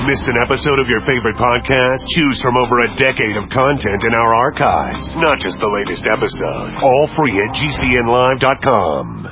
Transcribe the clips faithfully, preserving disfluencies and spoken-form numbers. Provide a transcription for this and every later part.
Missed an episode of your favorite podcast? Choose from over a decade of content in our archives, not just the latest episode. All free at G C N live dot com.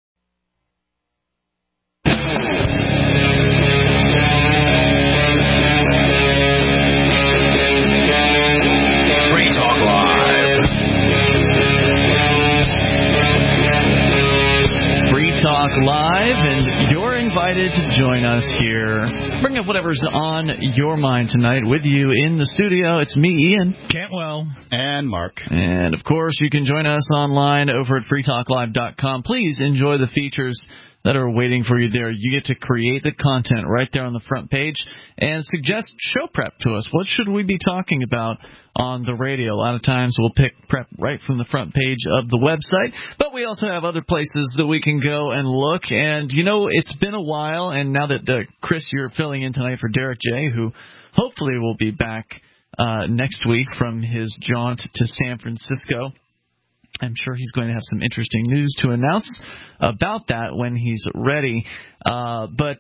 Talk Live, and you're invited to join us here. Bring up whatever's on your mind tonight. With you in the studio, it's me, Ian Cantwell, and Mark. And, of course, you can join us online over at free talk live dot com. Please enjoy the features that are waiting for you there. You get to create the content right there on the front page and suggest show prep to us. What should we be talking about on the radio? A lot of times we'll pick prep right from the front page of the website, but we also have other places that we can go and look. And, you know, it's been a while, and now that, uh, Chris, you're filling in tonight for Derek J., who hopefully will be back uh, next week from his jaunt to San Francisco. I'm sure he's going to have some interesting news to announce about that when he's ready. Uh, but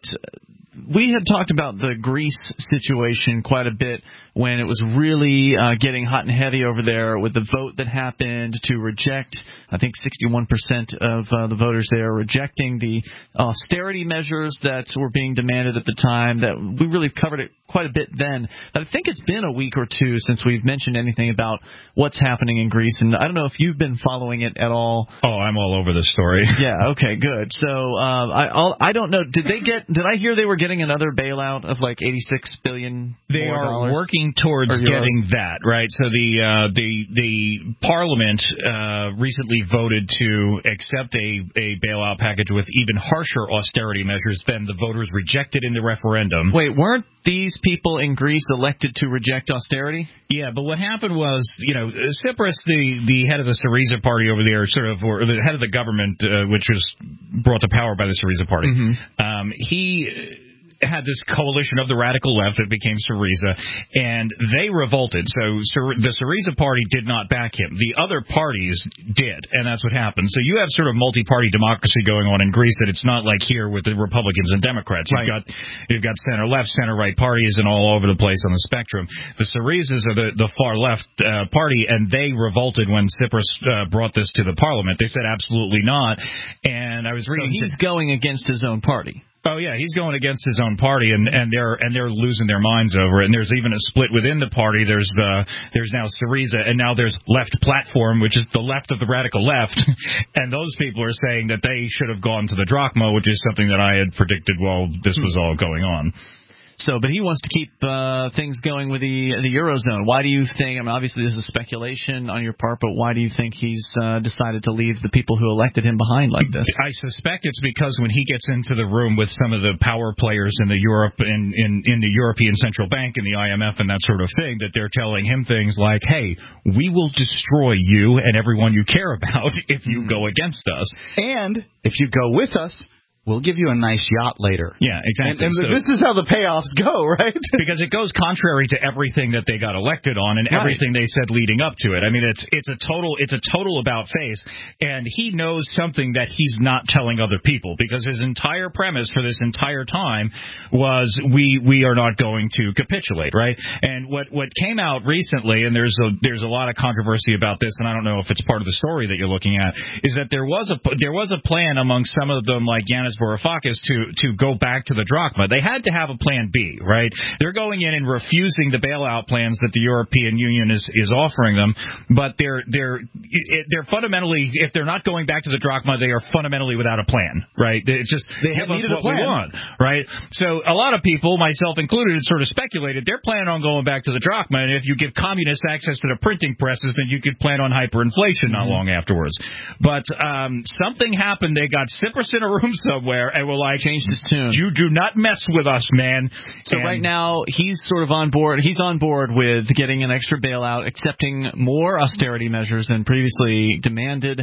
we had talked about the Greece situation quite a bit when it was really uh, getting hot and heavy over there with the vote that happened to reject, I think sixty-one percent of uh, the voters there rejecting the austerity measures that were being demanded at the time. That we really covered it quite a bit then. But I think it's been a week or two since we've mentioned anything about what's happening in Greece. And I don't know if you've been following it at all. Oh, I'm all over this story. Yeah, okay, good. So uh, I I'll, I don't know. Did they get? Did I hear they were getting another bailout of like eighty-six billion dollars? They are dollars? working towards getting that, right? So the uh, the the Parliament uh, recently voted to accept a, a bailout package with even harsher austerity measures than the voters rejected in the referendum. Wait, weren't these people in Greece elected to reject austerity? Yeah, but what happened was, you know, Tsipras, the, the head of the Syriza party over there, sort of, or the head of the government, uh, which was brought to power by the Syriza party, mm-hmm. um, he had this coalition of the radical left that became Syriza, and they revolted. So the Syriza party did not back him. The other parties did, and that's what happened. So you have sort of multi-party democracy going on in Greece, that it's not like here with the Republicans and Democrats. You've right. got you've got center-left, center-right parties and all over the place on the spectrum. The Syrizas are the, the far-left uh, party, and they revolted when Tsipras uh, brought this to the parliament. They said absolutely not, and I was reading... So he's to, going against his own party. Oh yeah, he's going against his own party, and, and they're and they're losing their minds over it. And there's even a split within the party. There's uh, there's now Syriza, and now there's Left Platform, which is the left of the radical left. And those people are saying that they should have gone to the drachma, which is something that I had predicted while this was all going on. So, but he wants to keep uh, things going with the the Eurozone. Why do you think, I mean, obviously this is speculation on your part, but why do you think he's uh, decided to leave the people who elected him behind like this? I suspect it's because when he gets into the room with some of the power players in the Europe in, in, in the European Central Bank and the I M F and that sort of thing, that they're telling him things like, hey, we will destroy you and everyone you care about if you mm. go against us. And if you go with us, we'll give you a nice yacht later. Yeah, exactly. And, and so, this is how the payoffs go, right? Because it goes contrary to everything that they got elected on and right. everything they said leading up to it. I mean, it's it's a total it's a total about face, and he knows something that he's not telling other people, because his entire premise for this entire time was we we are not going to capitulate, right? And what what came out recently, and there's a there's a lot of controversy about this, and I don't know if it's part of the story that you're looking at, is that there was a there was a plan among some of them, like Yanis Varoufakis, to to go back to the drachma. They had to have a plan B, right? They're going in and refusing the bailout plans that the European Union is, is offering them, but they're they're they're fundamentally, if they're not going back to the drachma, they are fundamentally without a plan, right? It's just they give us needed what a plan. we want, right? So a lot of people, myself included, had sort of speculated they're planning on going back to the drachma, and if you give communists access to the printing presses, then you could plan on hyperinflation not mm-hmm. long afterwards. But um, something happened. They got Tsipras in a room somewhere and were like, changed his tune. You do not mess with us, man. So and right now he's sort of on board. He's on board with getting an extra bailout, accepting more austerity measures than previously demanded.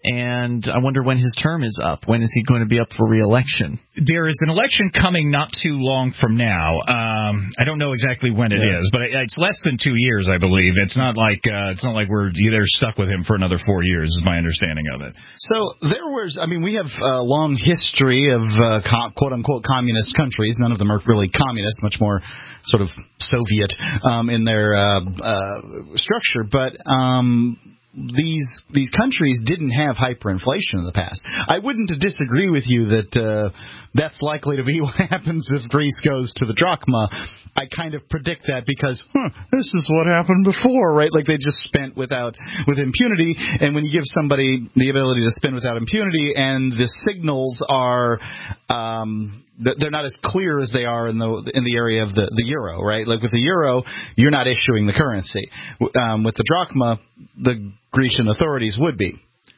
and I wonder when his term is up. When is he going to be up for re-election? There is an election coming not too long from now. Um, I don't know exactly when it yeah. is, but it's less than two years, I believe. It's not like uh, it's not like we're either stuck with him for another four years, is my understanding of it. So there was, I mean, we have a long history of uh, quote-unquote communist countries. None of them are really communist, much more sort of Soviet um, in their uh, uh, structure. But um, these these countries didn't have hyperinflation in the past. I wouldn't disagree with you that uh, that's likely to be what happens if Greece goes to the drachma. I kind of predict that because huh, this is what happened before, right? Like they just spent without with impunity, and when you give somebody the ability to spend without impunity, and the signals are um, they're not as clear as they are in the in the area of the, the euro, right? Like with the euro, you're not issuing the currency. Um, with the drachma, the Grecian authorities would be.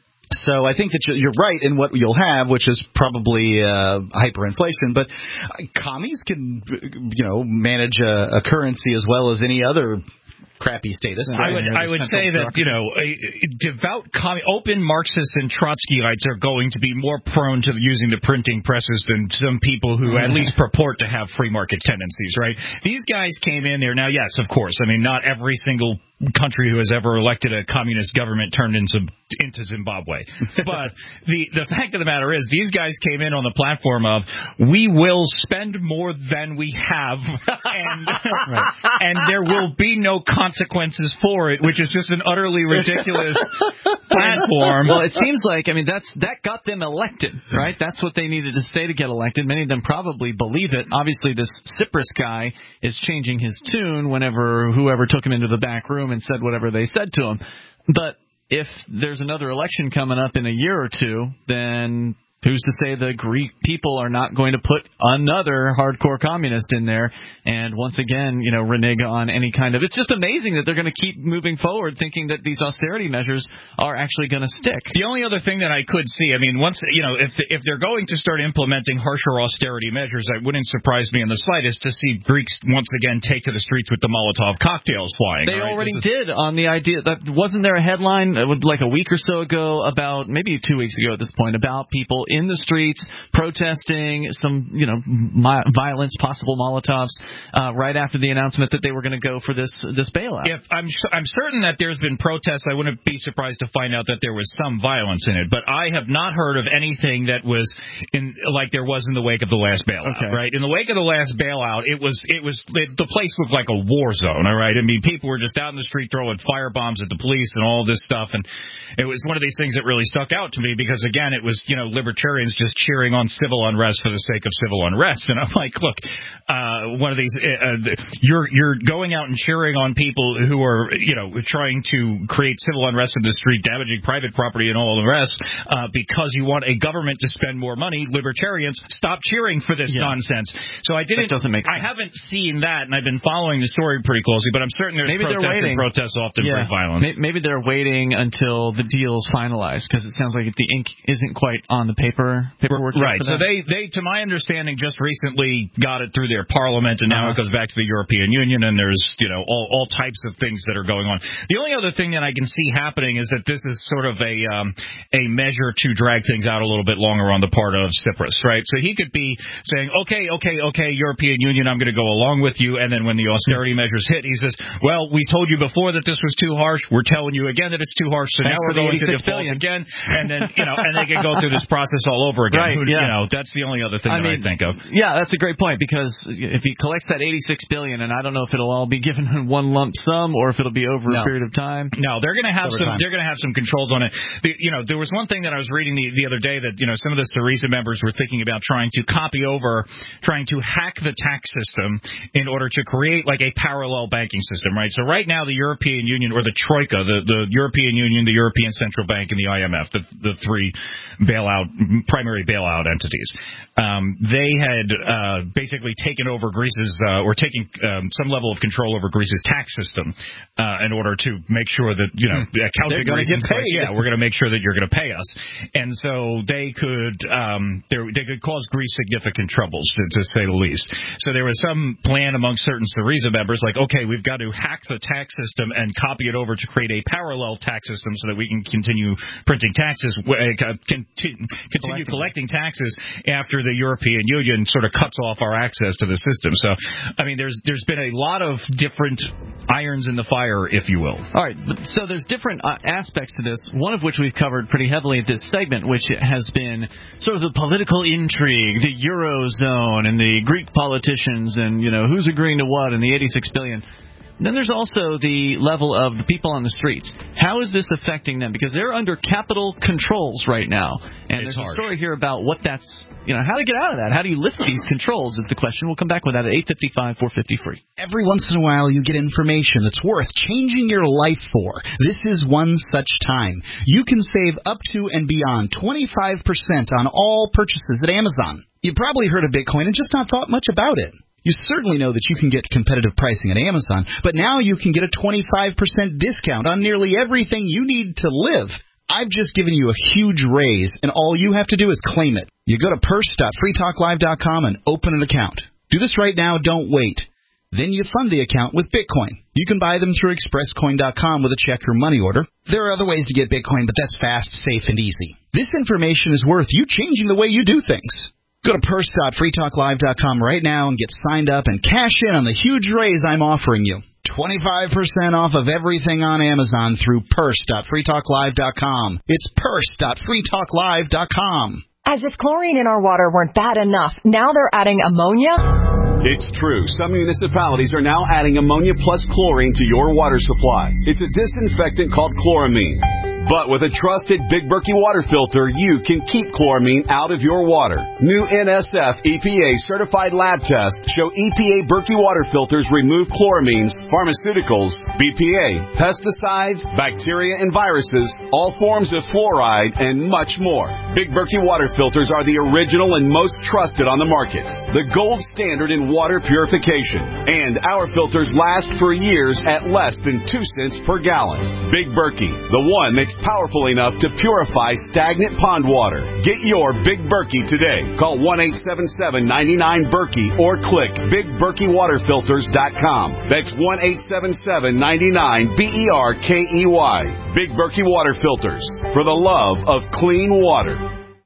So I think that you're right in what you'll have, which is probably uh, hyperinflation. But commies can, you know, manage a, a currency as well as any other crappy status. I would I would say that, you know, devout, com- open Marxists and Trotskyites are going to be more prone to using the printing presses than some people who at least purport to have free market tendencies, right? These guys came in there. Now, yes, of course. I mean, not every single country who has ever elected a communist government turned into into Zimbabwe. But the the fact of the matter is, these guys came in on the platform of we will spend more than we have, and right. and there will be no consequences for it, which is just an utterly ridiculous platform. Well, it seems like, I mean, that's that got them elected, right? That's what they needed to say to get elected. Many of them probably believe it. Obviously, this Tsipras guy is changing his tune whenever whoever took him into the back room and said whatever they said to him. But if there's another election coming up in a year or two, then who's to say the Greek people are not going to put another hardcore communist in there and once again, you know, renege on any kind of... It's just amazing that they're going to keep moving forward thinking that these austerity measures are actually going to stick. The only other thing that I could see, I mean, once, you know, if the, if they're going to start implementing harsher austerity measures, it wouldn't surprise me in the slightest to see Greeks once again take to the streets with the Molotov cocktails flying. They right? already is... did on the idea that wasn't there a headline like a week or so ago about, maybe two weeks ago at this point, about people in the streets protesting some, you know, mi- violence, possible Molotovs, uh, right after the announcement that they were going to go for this this bailout. If I'm I'm certain that there's been protests. I wouldn't be surprised to find out that there was some violence in it, but I have not heard of anything that was in like there was in the wake of the last bailout. Okay. Right, in the wake of the last bailout, it was it was it, the place looked like a war zone. All right, I mean, people were just out in the street throwing firebombs at the police and all this stuff, and it was one of these things that really stuck out to me because again, it was, you know, libertarians just cheering on civil unrest for the sake of civil unrest, and I'm like, look, uh, one of these, uh, you're you're going out and cheering on people who are, you know, trying to create civil unrest in the street, damaging private property and all the rest, uh, because you want a government to spend more money. Libertarians, stop cheering for this yeah. nonsense. So I didn't. That doesn't make sense. I haven't seen that, and I've been following the story pretty closely, but I'm certain there's maybe protests and protests often yeah. bring violence. Maybe they're waiting until the deal's finalized because it sounds like the ink isn't quite on the paper paperwork. Right. So they, they, to my understanding, just recently got it through their parliament, and now uh-huh. it goes back to the European Union, and there's, you know, all, all types of things that are going on. The only other thing that I can see happening is that this is sort of a um, a measure to drag things out a little bit longer on the part of Tsipras, right? So he could be saying, okay, okay, okay, European Union, I'm going to go along with you, and then when the austerity measures hit, he says, well, we told you before that this was too harsh. We're telling you again that it's too harsh, so Thanks now we're going to default again, and then, you know, and they can go through this process all over again. Right, Who, yeah. You know, that's the only other thing I that mean, I think of. Yeah, that's a great point because if he collects that eighty-six billion dollars, and I don't know if it'll all be given in one lump sum or if it'll be over no. a period of time. No, they're going to have over some. Time. They're going to have some controls on it. The, you know, there was one thing that I was reading the, the other day that, you know, some of the Syriza members were thinking about trying to copy over, trying to hack the tax system in order to create like a parallel banking system, right? So right now the European Union or the Troika, the, the European Union, the European Central Bank, and the I M F, the the three bailout primary bailout entities. Um, they had uh, basically taken over Greece's, uh, or taking um, some level of control over Greece's tax system uh, in order to make sure that, you know, the accounting reasons, like, yeah, we're going to make sure that you're going to pay us. And so they could um, they could cause Greece significant troubles, to, to say the least. So there was some plan among certain Syriza members, like, okay, we've got to hack the tax system and copy it over to create a parallel tax system so that we can continue printing taxes, uh, continue, continue collecting taxes after the European Union sort of cuts off our access to the system. So, I mean, there's there's been a lot of different irons in the fire, if you will. All right, but, so there's different uh, aspects to this, one of which we've covered pretty heavily at this segment, which has been sort of the political intrigue, the Eurozone, and the Greek politicians, and, you know, who's agreeing to what, and the eighty-six billion dollars. Then there's also the level of the people on the streets. How is this affecting them? Because they're under capital controls right now. And it's there's harsh. a story here about what that's, you know, how to get out of that. How do you lift these controls is the question. We'll come back with that at eight fifty-five, four fifty free. Every once in a while you get information that's worth changing your life for. This is one such time. You can save up to and beyond twenty-five percent on all purchases at Amazon. You probably heard of Bitcoin and just not thought much about it. You certainly know that you can get competitive pricing at Amazon, but now you can get a twenty-five percent discount on nearly everything you need to live. I've just given you a huge raise, and all you have to do is claim it. You go to purse dot free talk live dot com and open an account. Do this right now, don't wait. Then you fund the account with Bitcoin. You can buy them through express coin dot com with a check or money order. There are other ways to get Bitcoin, but that's fast, safe, and easy. This information is worth you changing the way you do things. Go to purse dot free talk live dot com right now and get signed up and cash in on the huge raise I'm offering you. twenty-five percent off of everything on Amazon through purse dot free talk live dot com. It's purse dot free talk live dot com. As if chlorine in our water weren't bad enough, now they're adding ammonia? It's true. Some municipalities are now adding ammonia plus chlorine to your water supply. It's a disinfectant called chloramine. But with a trusted Big Berkey water filter, you can keep chloramine out of your water. New N S F E P A certified lab tests show E P A Berkey water filters remove chloramines, pharmaceuticals, B P A, pesticides, bacteria and viruses, all forms of fluoride, and much more. Big Berkey water filters are the original and most trusted on the market. The gold standard in water purification. And our filters last for years at less than two cents per gallon. Big Berkey, the one that's powerful enough to purify stagnant pond water. Get your Big Berkey today. Call one eight seven seven, nine nine, Berkey or click big berkey water filters dot com. That's one eight seven seven, nine nine, B E R K E Y. Big Berkey Water Filters. For the love of clean water.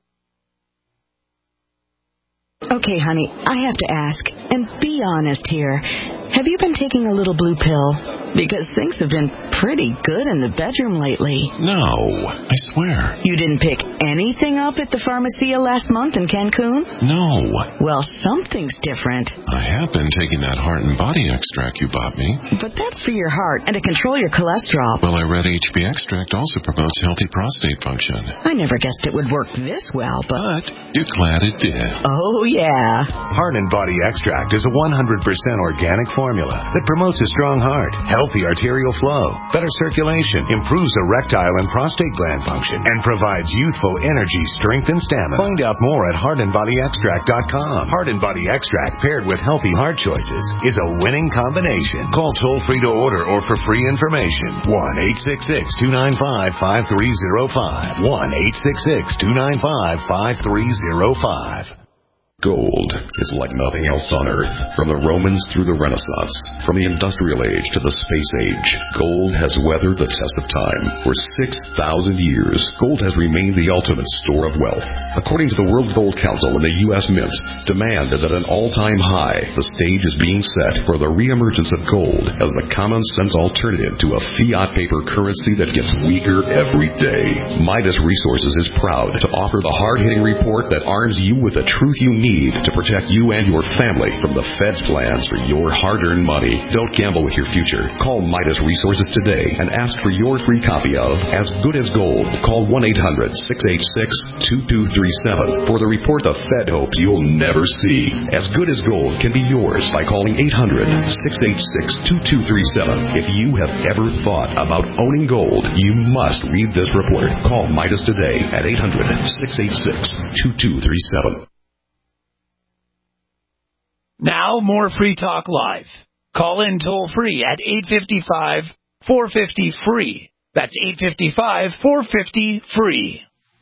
Okay, honey, I have to ask, and be honest here. Have you been taking a little blue pill? Because things have been pretty good in the bedroom lately. No, I swear. You didn't pick anything up at the Pharmacia last month in Cancun? No. Well, something's different. I have been taking that heart and body extract you bought me. But that's for your heart and to control your cholesterol. Well, I read H B extract also promotes healthy prostate function. I never guessed it would work this well, but... But you're glad it did. Oh, yeah. Heart and Body Extract is a one hundred percent organic formula that promotes a strong heart, healthy arterial flow, better circulation, improves erectile and prostate gland function, and provides youthful energy, strength, and stamina. Find out more at heart and body extract dot com. Heart and Body Extract paired with healthy heart choices is a winning combination. Call toll-free to order or for free information. one eight six six, two nine five, five three zero five. one eight six six, two nine five, five three zero five. Gold is like nothing else on Earth. From the Romans through the Renaissance, from the Industrial Age to the Space Age, gold has weathered the test of time. For six thousand years, gold has remained the ultimate store of wealth. According to the World Gold Council and the U S Mint, demand is at an all-time high. The stage is being set for the reemergence of gold as the common-sense alternative to a fiat paper currency that gets weaker every day. Midas Resources is proud to offer the hard-hitting report that arms you with the truth you need need to protect you and your family from the Fed's plans for your hard-earned money. Don't gamble with your future. Call Midas Resources today and ask for your free copy of As Good as Gold. Call one eight hundred, six eight six, two two three seven for the report the Fed hopes you'll never see. As Good as Gold can be yours by calling eight hundred, six eight six, two two three seven. If you have ever thought about owning gold, you must read this report. Call Midas today at eight hundred, six eight six, two two three seven. Now, more Free Talk Live. Call in toll free at eight five five, four five zero, free. That's eight five five, four five zero, free.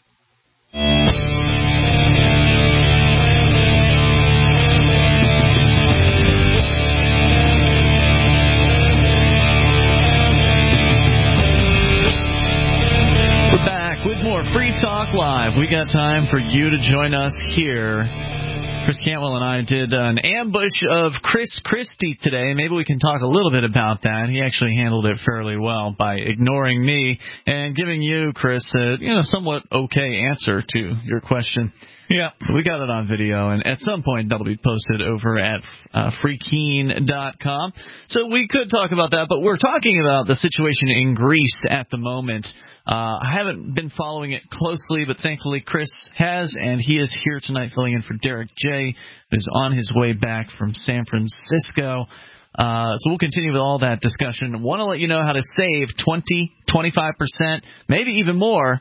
We're back with more Free Talk Live. We got time for you to join us here. Chris Cantwell and I did an ambush of Chris Christie today. Maybe we can talk a little bit about that. He actually handled it fairly well by ignoring me and giving you, Chris, a you know somewhat okay answer to your question. Yeah, we got it on video, and at some point that'll be posted over at uh, free keen dot com. So we could talk about that, but we're talking about the situation in Greece at the moment. Uh, I haven't been following it closely, but thankfully Chris has, and he is here tonight filling in for Derek J, who's on his way back from San Francisco. Uh, so we'll continue with all that discussion. I want to let you know how to save twenty, twenty-five percent, maybe even more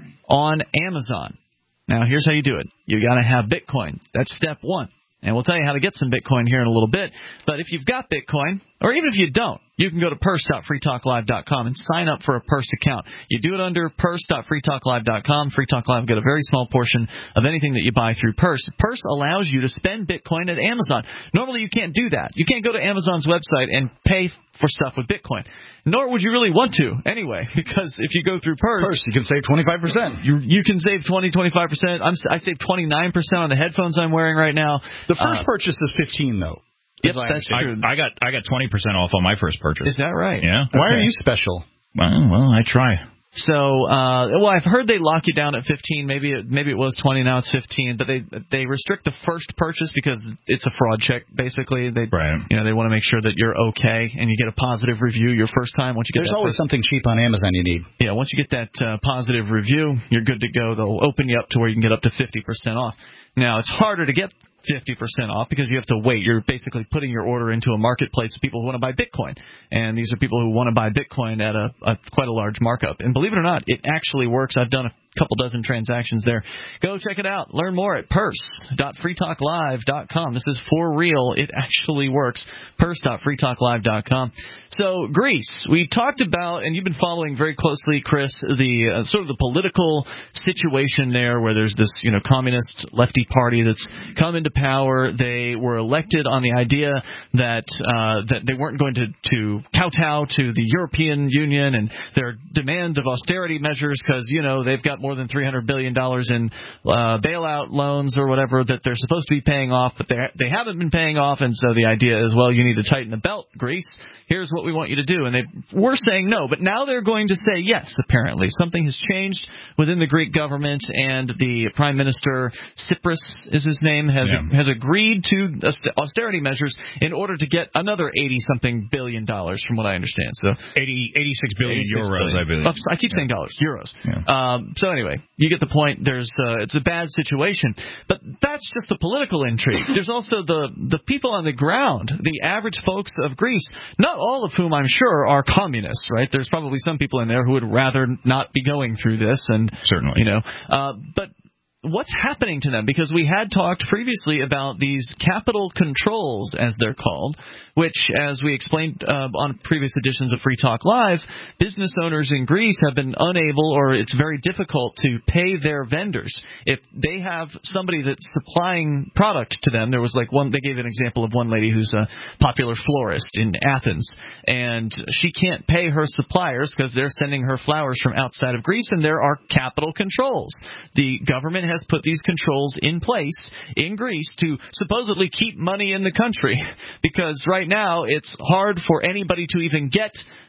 on Amazon. Now, here's how you do it. You got to have Bitcoin. That's step one. And we'll tell you how to get some Bitcoin here in a little bit. But if you've got Bitcoin, or even if you don't, you can go to purse dot free talk live dot com and sign up for a Purse account. You do it under purse dot free talk live dot com. Free Talk Live will get a very small portion of anything that you buy through Purse. Purse allows you to spend Bitcoin at Amazon. Normally, you can't do that. You can't go to Amazon's website and pay for stuff with Bitcoin. Nor would you really want to, anyway, because if you go through Purse, Purse you can save twenty-five percent. You you can save twenty, twenty-five percent. I'm, I save twenty-nine percent on the headphones I'm wearing right now. The first uh, purchase is fifteen, though. Yes, that's true. I, I got I got twenty percent off on my first purchase. Is that right? Yeah. Why okay. are you special? Well, well, I try. So, uh, well, I've heard they lock you down at fifteen. Maybe it, maybe it was twenty. Now it's fifteen. But they they restrict the first purchase because it's a fraud check. Basically, they right. you know they want to make sure that you're okay and you get a positive review your first time. Once you get there's that always first, something cheap on Amazon you need. Yeah, once you get that uh, positive review, you're good to go. They'll open you up to where you can get up to fifty percent off. Now it's harder to get fifty percent off because you have to wait. You're basically putting your order into a marketplace of people who want to buy Bitcoin. And these are people who want to buy Bitcoin at a, a quite a large markup. And believe it or not, it actually works. I've done a couple dozen transactions there. Go check it out. Learn more at purse dot free talk live dot com. This is for real. It actually works. purse dot free talk live dot com. So, Greece, we talked about, and you've been following very closely, Chris, the uh, sort of the political situation there where there's this, you know, communist lefty party that's come into power. They were elected on the idea that uh, that they weren't going to, to kowtow to the European Union and their demand of austerity measures because, you know, they've got more than three hundred billion dollars in uh, bailout loans or whatever that they're supposed to be paying off, but they they haven't been paying off, and so the idea is, well, you need to tighten the belt, Greece. Here's what we want you to do. And they were saying no, but now they're going to say yes, apparently. Something has changed within the Greek government, and the Prime Minister, Tsipras is his name, has yeah. has agreed to austerity measures in order to get another eighty-something billion dollars, from what I understand. So eighty, eighty-six billion eighty-six euros, billion. I believe. I keep saying dollars, euros. Yeah. Um, so anyway, you get the point. There's uh, it's a bad situation, but that's just the political intrigue. There's also the the people on the ground, the average folks of Greece, not all of whom I'm sure are communists, right? There's probably some people in there who would rather not be going through this, and certainly, you know, uh, but. What's happening to them? Because we had talked previously about these capital controls, as they're called, which, as we explained uh, on previous editions of Free Talk Live, business owners in Greece have been unable, or it's very difficult to pay their vendors. If they have somebody that's supplying product to them, there was like one, they gave an example of one lady who's a popular florist in Athens, and she can't pay her suppliers because they're sending her flowers from outside of Greece, and there are capital controls. The government has put these controls in place in Greece to supposedly keep money in the country, because right now it's hard for anybody to even get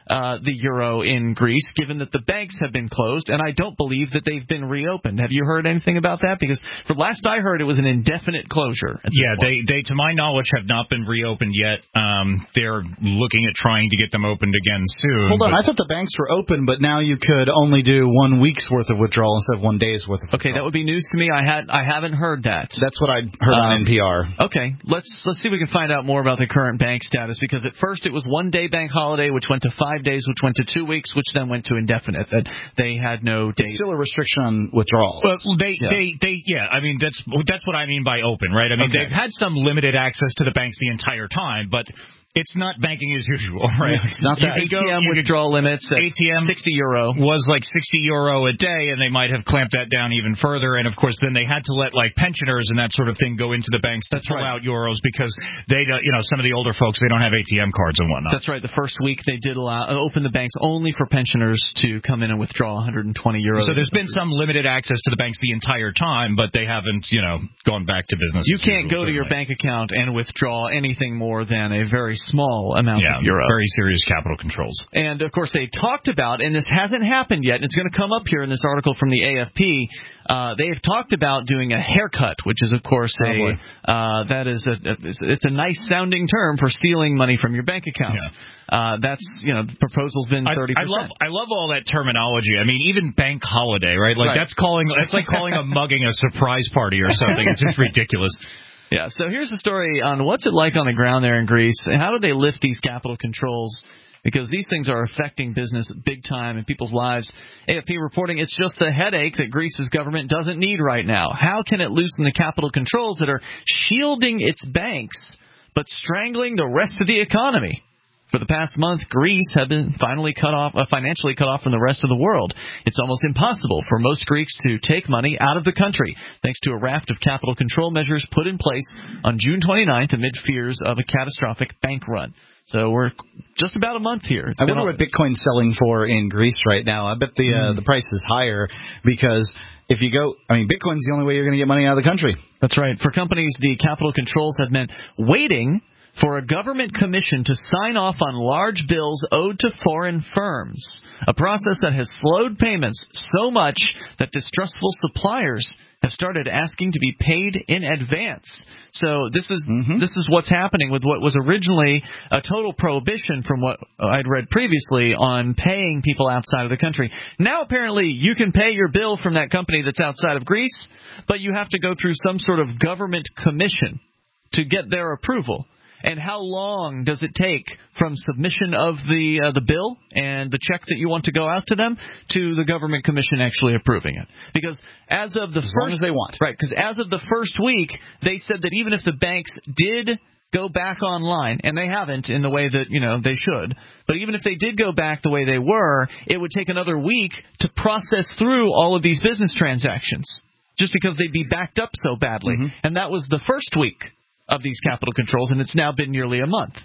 uh, the euro in Greece, given that the banks have been closed, and I don't believe that they've been reopened. Have you heard anything about that? Because for last I heard, it was an indefinite closure. At this yeah, point. they, they, to my knowledge, have not been reopened yet. Um, they're looking at trying to get them opened again soon. Hold on, I thought the banks were open, but now you could only do one week's worth of withdrawal instead of one day's worth of withdrawal. Okay, that would be news to me. I had I haven't heard that. That's what I heard um, on N P R. Okay, let's let's see if we can find out more about the current bank status, because at first it was one day bank holiday, which went to five days, which went to two weeks, which then went to indefinite. That they had no date. It's still a restriction on withdrawals. Well, they, yeah. they, they, yeah. I mean, that's that's what I mean by open, right? I mean, okay. they've had some limited access to the banks the entire time, but it's not banking as usual, right? Yeah, it's not that. A T M withdrawal limits at A T M sixty euro was like sixty euro a day, and they might have clamped that down even further. And of course, then they had to let like pensioners and that sort of thing go into the banks to That's pull right. out euros because they, don't, you know, some of the older folks, they don't have A T M cards and whatnot. That's right. The first week they did allow open the banks only for pensioners to come in and withdraw one hundred twenty euros. So there's been some limited access to the banks the entire time, but they haven't, you know, gone back to business. You can't usual, go to your bank account and withdraw anything more than a very small amount. Yeah, Euro. very serious capital controls. And, of course, they talked about, and this hasn't happened yet, and it's going to come up here in this article from the A F P, uh, they have talked about doing a haircut, which is, of course, a oh uh, that is a, it's a nice-sounding term for stealing money from your bank accounts. Yeah. Uh, that's, you know, the proposal's been thirty percent. I, I love I love all that terminology. I mean, even bank holiday, right? Like, right. that's calling that's like calling a mugging a surprise party or something. It's just ridiculous. Yeah, so here's the story on what's it like on the ground there in Greece. How do they lift these capital controls? Because these things are affecting business big time in people's lives. A F P reporting it's just a headache that Greece's government doesn't need right now. How can it loosen the capital controls that are shielding its banks but strangling the rest of the economy? For the past month, Greece had been finally cut off, uh, financially cut off from the rest of the world. It's almost impossible for most Greeks to take money out of the country, thanks to a raft of capital control measures put in place on June twenty-ninth amid fears of a catastrophic bank run. So we're just about a month here. It's I wonder all- what Bitcoin's selling for in Greece right now. I bet the uh, mm. the price is higher because if you go, I mean, Bitcoin's the only way you're going to get money out of the country. That's right. For companies, the capital controls have meant waiting for a government commission to sign off on large bills owed to foreign firms, a process that has slowed payments so much that distrustful suppliers have started asking to be paid in advance. So this is mm-hmm. this is what's happening with what was originally a total prohibition from what I'd read previously on paying people outside of the country. Now apparently you can pay your bill from that company that's outside of Greece, but you have to go through some sort of government commission to get their approval. And how long does it take from submission of the uh, the bill and the check that you want to go out to them to the government commission actually approving it? Because as of the as first, long as they want, right? Because as of the first week, they said that even if the banks did go back online, and they haven't in the way that you know they should, but even if they did go back the way they were, it would take another week to process through all of these business transactions, just because they'd be backed up so badly. Mm-hmm. And that was the first week of these capital controls, and it's now been nearly a month.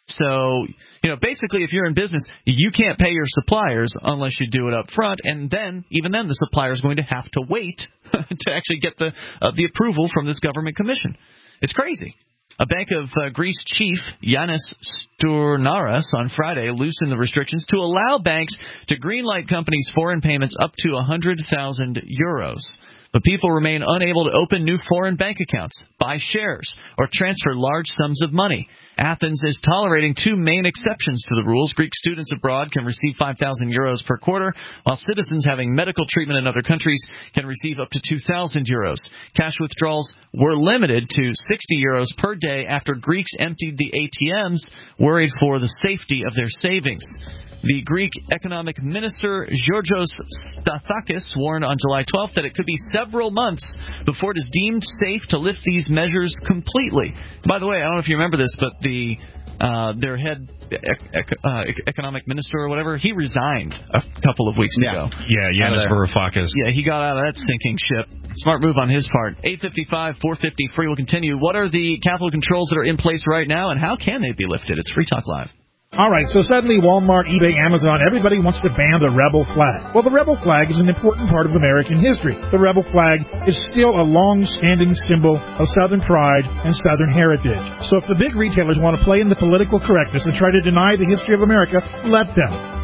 So, you know, basically, if you're in business, you can't pay your suppliers unless you do it up front, and then, even then, the supplier is going to have to wait to actually get the uh, the approval from this government commission. It's crazy. A Bank of uh, Greece chief, Yanis Stournaras, on Friday loosened the restrictions to allow banks to greenlight companies' foreign payments up to one hundred thousand euros. But people remain unable to open new foreign bank accounts, buy shares, or transfer large sums of money. Athens is tolerating two main exceptions to the rules. Greek students abroad can receive five thousand euros per quarter, while citizens having medical treatment in other countries can receive up to two thousand euros. Cash withdrawals were limited to sixty euros per day after Greeks emptied the A T Ms, worried for the safety of their savings. The Greek economic minister, Georgios Stathakis, warned on July twelfth that it could be several months before it is deemed safe to lift these measures completely. By the way, I don't know if you remember this, but the uh, their head ec- uh, economic minister or whatever, he resigned a couple of weeks yeah. ago. Yeah, Yanis Varoufakis. Yeah, he got out of that sinking ship. Smart move on his part. eight fifty-five, four fifty, free will continue. What are the capital controls that are in place right now, and how can they be lifted? It's Free Talk Live. All right, so suddenly Walmart, eBay, Amazon, everybody wants to ban the rebel flag. Well, the rebel flag is an important part of American history. The rebel flag is still a long-standing symbol of Southern pride and Southern heritage. So if the big retailers want to play in the political correctness and try to deny the history of America, let them.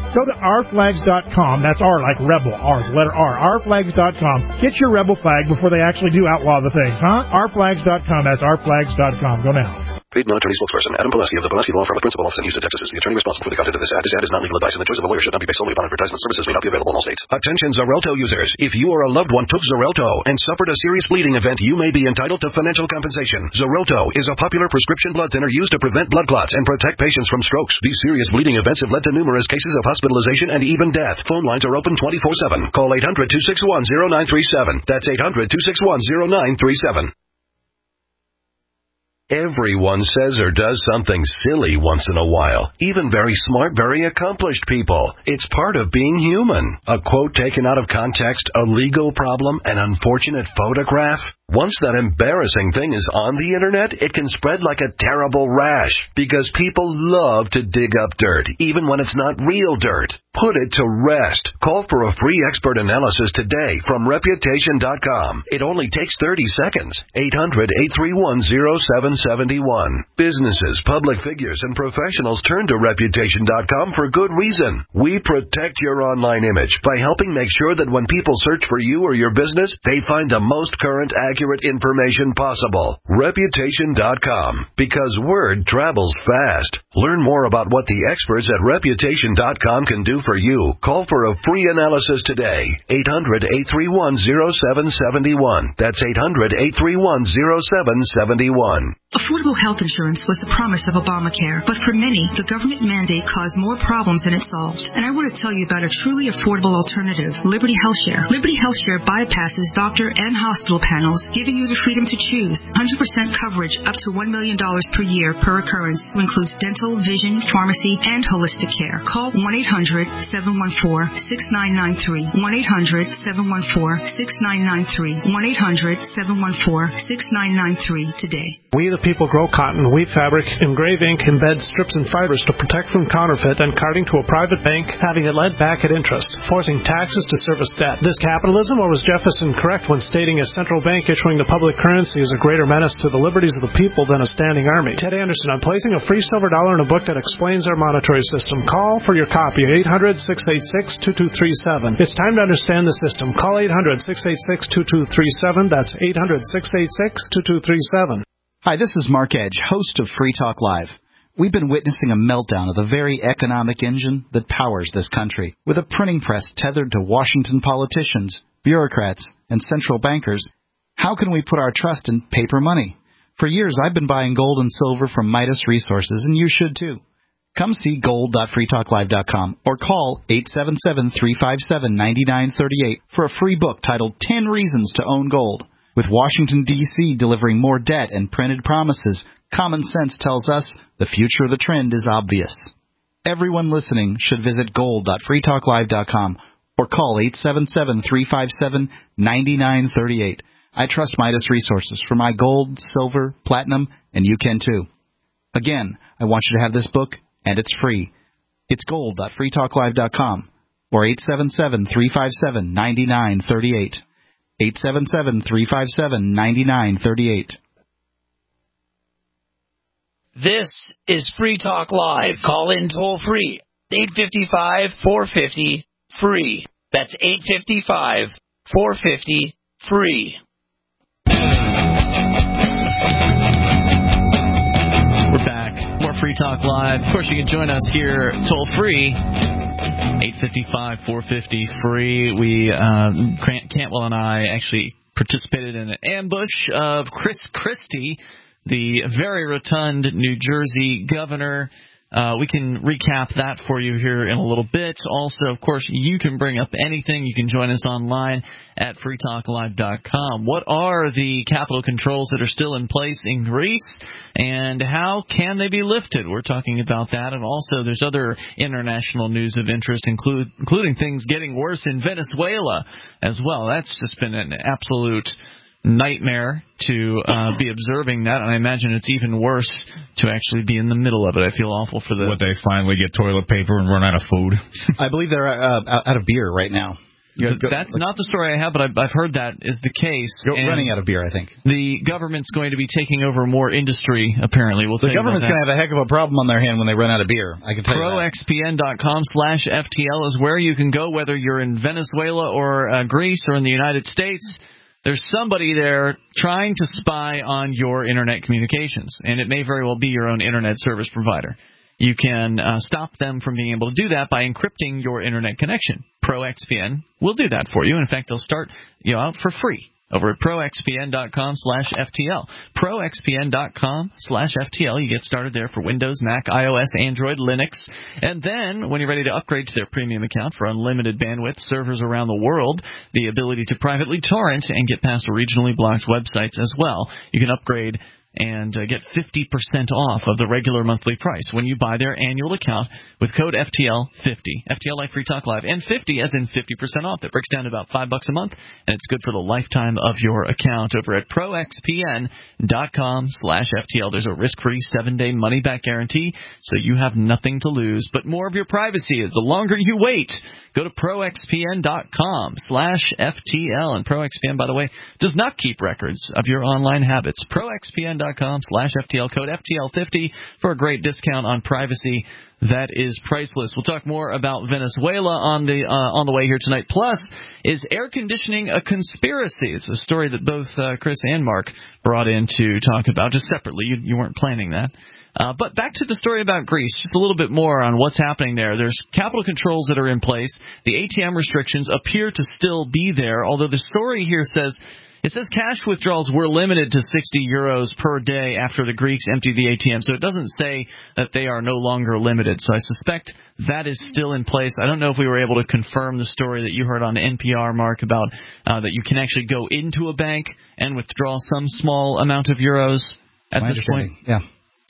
Go to our flags dot com. That's R like rebel. R, the letter R. our flags dot com. Get your rebel flag before they actually do outlaw the things, huh? our flags dot com. That's our flags dot com. Go now. Paid non-attorney spokesperson Adam Pulaski of the Pulaski Law Firm, a principal office in Houston, Texas, is the attorney responsible for the content of this ad. This ad is not legal advice, and the choice of a lawyer should not be based solely upon advertisement. Services may not be available in all states. Attention Xarelto users. If you or a loved one took Xarelto and suffered a serious bleeding event, you may be entitled to financial compensation. Xarelto is a popular prescription blood thinner used to prevent blood clots and protect patients from strokes. These serious bleeding events have led to numerous cases of hospitalization and even death. Phone lines are open twenty-four seven. Call eight hundred, two six one, zero nine three seven. That's eight hundred, two six one, zero nine three seven. Everyone says or does something silly once in a while. Even very smart, very accomplished people. It's part of being human. A quote taken out of context, a legal problem, an unfortunate photograph. Once that embarrassing thing is on the internet, it can spread like a terrible rash because people love to dig up dirt, even when it's not real dirt. Put it to rest. Call for a free expert analysis today from reputation dot com. It only takes thirty seconds. eight hundred, eight three one, zero seven seven one. Businesses, public figures, and professionals turn to reputation dot com for good reason. We protect your online image by helping make sure that when people search for you or your business, they find the most current, accurate information possible. reputation dot com. Because word travels fast. Learn more about what the experts at reputation dot com can do for you. Call for a free analysis today. eight hundred, eight three one, zero seven seven one. That's eight hundred, eight three one, zero seven seven one. Affordable health insurance was the promise of Obamacare, but for many, the government mandate caused more problems than it solved. And I want to tell you about a truly affordable alternative, Liberty HealthShare. Liberty HealthShare bypasses doctor and hospital panels, giving you the freedom to choose. one hundred percent coverage up to one million dollars per year per occurrence, who includes dental, vision, pharmacy, and holistic care. Call one eight hundred, seven one four, six nine nine three. one eight hundred, seven one four, six nine nine three. one eight hundred, seven one four, six nine nine three today. We the people grow cotton, weave fabric, engrave ink, embed strips and fibers to protect from counterfeit and carting to a private bank, having it lent back at interest, forcing taxes to service debt. This capitalism, or was Jefferson correct when stating a central bank issuing the public currency is a greater menace to the liberties of the people than a standing army? Ted Anderson, I'm placing a free silver dollar in a book that explains our monetary system. Call for your copy at eight hundred, six eight six, two two three seven. It's time to understand the system. Call eight hundred, six eight six, two two three seven. That's eight hundred, six eight six, two two three seven. Hi, this is Mark Edge, host of Free Talk Live. We've been witnessing a meltdown of the very economic engine that powers this country. With a printing press tethered to Washington politicians, bureaucrats, and central bankers, how can we put our trust in paper money? For years, I've been buying gold and silver from Midas Resources, and you should too. Come see gold dot free talk live dot com or call eight seven seven, three five seven, nine nine three eight for a free book titled ten Reasons to Own Gold. With Washington, D C delivering more debt and printed promises, common sense tells us the future of the trend is obvious. Everyone listening should visit gold dot free talk live dot com or call eight seven seven, three five seven, nine nine three eight. I trust Midas Resources for my gold, silver, platinum, and you can too. Again, I want you to have this book, and it's free. It's gold dot free talk live dot com or eight seven seven, three five seven, nine nine three eight. eight seven seven, three five seven, nine nine three eight. This is Free Talk Live. Call in toll free. eight five five, four five zero, free. That's eight five five, four five zero, free. We're back. More Free Talk Live. Of course, you can join us here toll free. eight five five, four five zero, free. We, uh, Grant Cantwell and I actually participated in an ambush of Chris Christie, the very rotund New Jersey governor. Uh, we can recap that for you here in a little bit. Also, of course, you can bring up anything. You can join us online at free talk live dot com. What are the capital controls that are still in place in Greece, and how can they be lifted? We're talking about that. And also, there's other international news of interest, include, including things getting worse in Venezuela as well. That's just been an absolute nightmare to uh, be observing that, and I imagine it's even worse to actually be in the middle of it. I feel awful for the... Would they finally get toilet paper and run out of food? I believe they're uh, out of beer right now. Yeah, go, That's not the story I have, but I've, I've heard that is the case. Go, running out of beer, I think. The government's going to be taking over more industry, apparently. We'll the government's going to have a heck of a problem on their hand when they run out of beer. I can tell you that. Pro X P N dot com slash F T L is where you can go, whether you're in Venezuela or uh, Greece or in the United States. There's somebody there trying to spy on your internet communications, and it may very well be your own internet service provider. You can uh, stop them from being able to do that by encrypting your internet connection. Pro X P N will do that for you. In fact, they'll start you know, out for free over at Pro X P N dot com slash F T L. Pro X P N dot com slash F T L. You get started there for Windows, Mac, iOS, Android, Linux. And then, when you're ready to upgrade to their premium account for unlimited bandwidth, servers around the world, the ability to privately torrent and get past regionally blocked websites as well, you can upgrade and uh, get fifty percent off of the regular monthly price when you buy their annual account with code F T L fifty. F T L like Free Talk Live, and fifty as in fifty percent off. That breaks down to about five bucks a month, and it's good for the lifetime of your account over at Pro X P N dot com slash F T L. There's a risk-free seven-day money-back guarantee, so you have nothing to lose, but more of your privacy. The longer you wait, go to Pro X P N dot com slash F T L. And Pro X P N, by the way, does not keep records of your online habits. Pro X P N dot com slash F T L, code F T L fifty for a great discount on privacy. That is priceless. We'll talk more about Venezuela on the uh, on the way here tonight. Plus, is air conditioning a conspiracy? It's a story that both uh, Chris and Mark brought in to talk about, just separately. You, you weren't planning that. Uh, but back to the story about Greece, just a little bit more on what's happening there. There's capital controls that are in place. The A T M restrictions appear to still be there, although the story here says it says cash withdrawals were limited to sixty euros per day after the Greeks emptied the A T M. So it doesn't say that they are no longer limited. So I suspect that is still in place. I don't know if we were able to confirm the story that you heard on N P R, Mark, about uh, that you can actually go into a bank and withdraw some small amount of euros at this point. Yeah.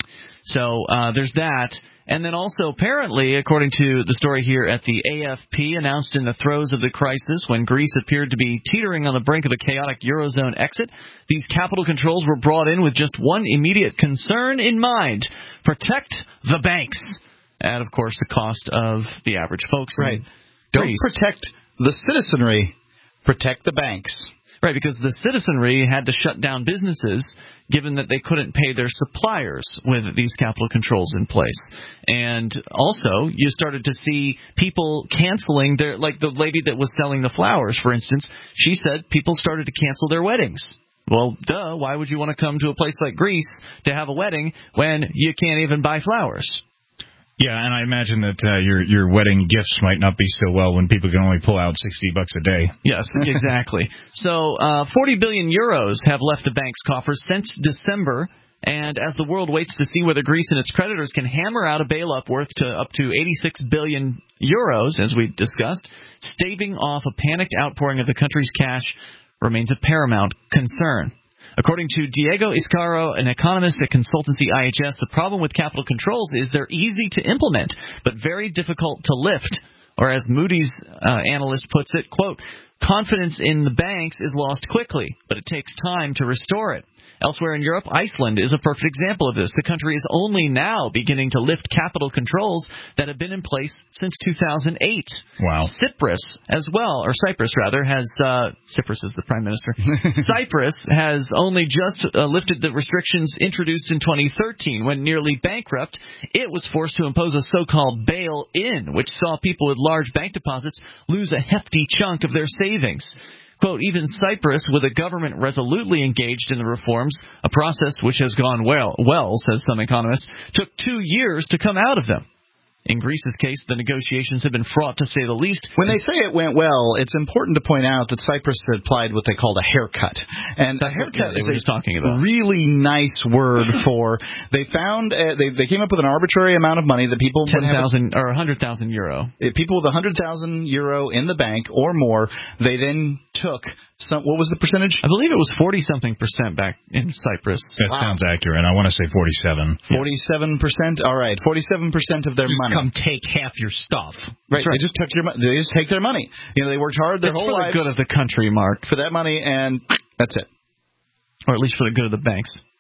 So uh, there's that. And then also, apparently, according to the story here at the A F P, announced in the throes of the crisis when Greece appeared to be teetering on the brink of a chaotic Eurozone exit, these capital controls were brought in with just one immediate concern in mind: protect the banks. At, of course, the cost of the average folks. Right. Don't Greece. protect the citizenry, protect the banks. Right, because the citizenry had to shut down businesses given that they couldn't pay their suppliers with these capital controls in place. And also, you started to see people canceling their, like the lady that was selling the flowers, for instance, she said people started to cancel their weddings. Well, duh, why would you want to come to a place like Greece to have a wedding when you can't even buy flowers? Yeah, and I imagine that uh, your your wedding gifts might not be so well when people can only pull out sixty bucks a day. Yes, exactly. So uh, forty billion euros have left the bank's coffers since December, and as the world waits to see whether Greece and its creditors can hammer out a bailout worth to up to eighty-six billion euros, as we discussed, staving off a panicked outpouring of the country's cash remains a paramount concern. According to Diego Iscaro, an economist at consultancy I H S, the problem with capital controls is they're easy to implement, but very difficult to lift. Or as Moody's uh, analyst puts it, quote, confidence in the banks is lost quickly, but it takes time to restore it. Elsewhere in Europe, Iceland is a perfect example of this. The country is only now beginning to lift capital controls that have been in place since two thousand eight. Wow. Cyprus as well, or Cyprus rather, has, uh, Cyprus is the prime minister. Cyprus has only just uh, lifted the restrictions introduced in twenty thirteen. When nearly bankrupt, it was forced to impose a so-called bail-in, which saw people with large bank deposits lose a hefty chunk of their savings. Quote, even Cyprus, with a government resolutely engaged in the reforms, a process which has gone well, well, says some economists, took two years to come out of them. In Greece's case, the negotiations have been fraught, to say the least. When they say it went well, it's important to point out that Cyprus had applied what they called a haircut. And a haircut yeah, is a just talking about. really nice word for, they found, uh, they they came up with an arbitrary amount of money that people ten thousand would have. or one hundred thousand euro. People with one hundred thousand euro in the bank or more, they then took some, what was the percentage? I believe it was forty-something percent back in Cyprus. That wow. sounds accurate. I want to say forty-seven. forty-seven percent? All right, forty-seven percent of their just money. Come take half your stuff. Right, right, they just took your money. They just take their money. You know, they worked hard their it's whole lives. lives. For the good of the country, Mark. For that money, and that's it. Or at least for the good of the banks.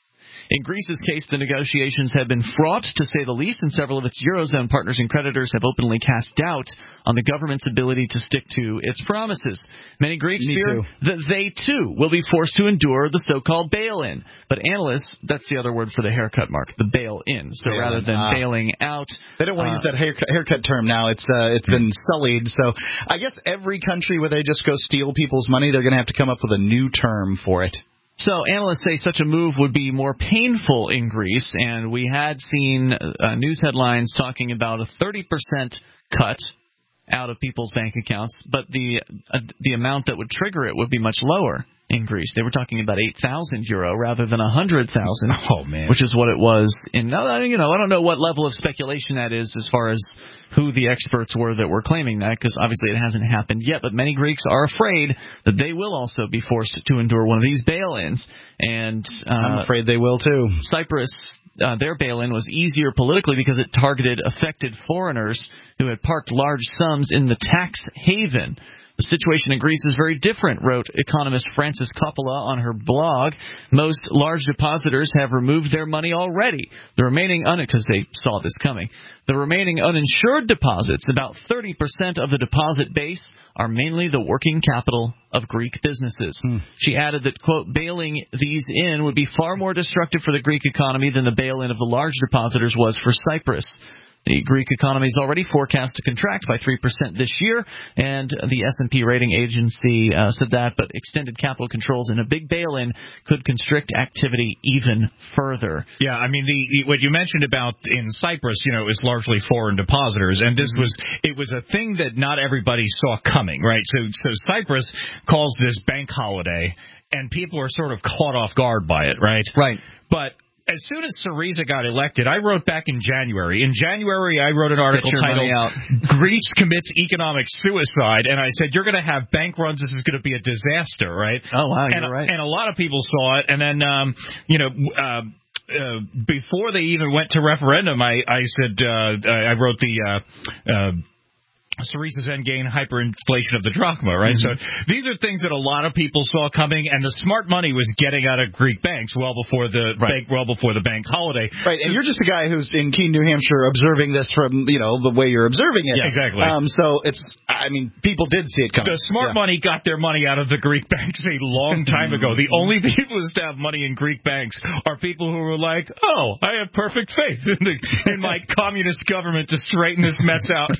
In Greece's case, the negotiations have been fraught, to say the least, and several of its Eurozone partners and creditors have openly cast doubt on the government's ability to stick to its promises. Many Greeks Me fear too. that they, too, will be forced to endure the so-called bail-in. But analysts, that's the other word for the haircut, Mark, the bail-in. So Bail-in, rather than ah. bailing out... They don't want to uh, use that haircut, haircut term now. It's uh, it's been sullied. So I guess every country where they just go steal people's money, they're going to have to come up with a new term for it. So analysts say such a move would be more painful in Greece, and we had seen uh, news headlines talking about a thirty percent cut out of people's bank accounts, but the uh, the amount that would trigger it would be much lower in Greece. They were talking about eight thousand euro rather than one hundred thousand. Oh, man. Which is what it was in, you know, I don't know what level of speculation that is as far as who the experts were that were claiming that, because obviously it hasn't happened yet, but many Greeks are afraid that they will also be forced to endure one of these bail-ins. And uh, I'm afraid they will too. Cyprus, uh, their bail-in was easier politically because it targeted affected foreigners who had parked large sums in the tax haven. The situation in Greece is very different, wrote economist Frances Coppola on her blog. Most large depositors have removed their money already. The remaining un- because they saw this coming. The remaining uninsured deposits, about thirty percent of the deposit base, are mainly the working capital of Greek businesses. Hmm. She added that, quote, bailing these in would be far more destructive for the Greek economy than the bail-in of the large depositors was for Cyprus. The Greek economy is already forecast to contract by three percent this year, and the S and P rating agency uh, said that, but extended capital controls and a big bail-in could constrict activity even further. Yeah, I mean, the what you mentioned about in Cyprus, you know, is largely foreign depositors, and this mm-hmm. was it was a thing that not everybody saw coming, right? So, so Cyprus calls this bank holiday, and people are sort of caught off guard by it, right? Right. But as soon as Syriza got elected, I wrote back in January. In January, I wrote an article titled, Greece Commits Economic Suicide, and I said, you're going to have bank runs, this is going to be a disaster, right? Oh, wow, and, you're right. And a lot of people saw it, and then, um, you know... Uh, Uh, before they even went to referendum, I, I said, uh, I wrote the, uh, uh, Syriza's endgame hyperinflation of the drachma, right? Mm-hmm. So these are things that a lot of people saw coming, and the smart money was getting out of Greek banks well before the right. bank, well before the bank holiday. Right, and so, you're just a guy who's in Keene, New Hampshire, observing this from, you know, the way you're observing it. Yeah, exactly. Um, so it's, I mean, people did see it coming. The smart yeah. money got their money out of the Greek banks a long time ago. The only people who still have money in Greek banks are people who were like, oh, I have perfect faith in, the, in my communist government to straighten this mess out.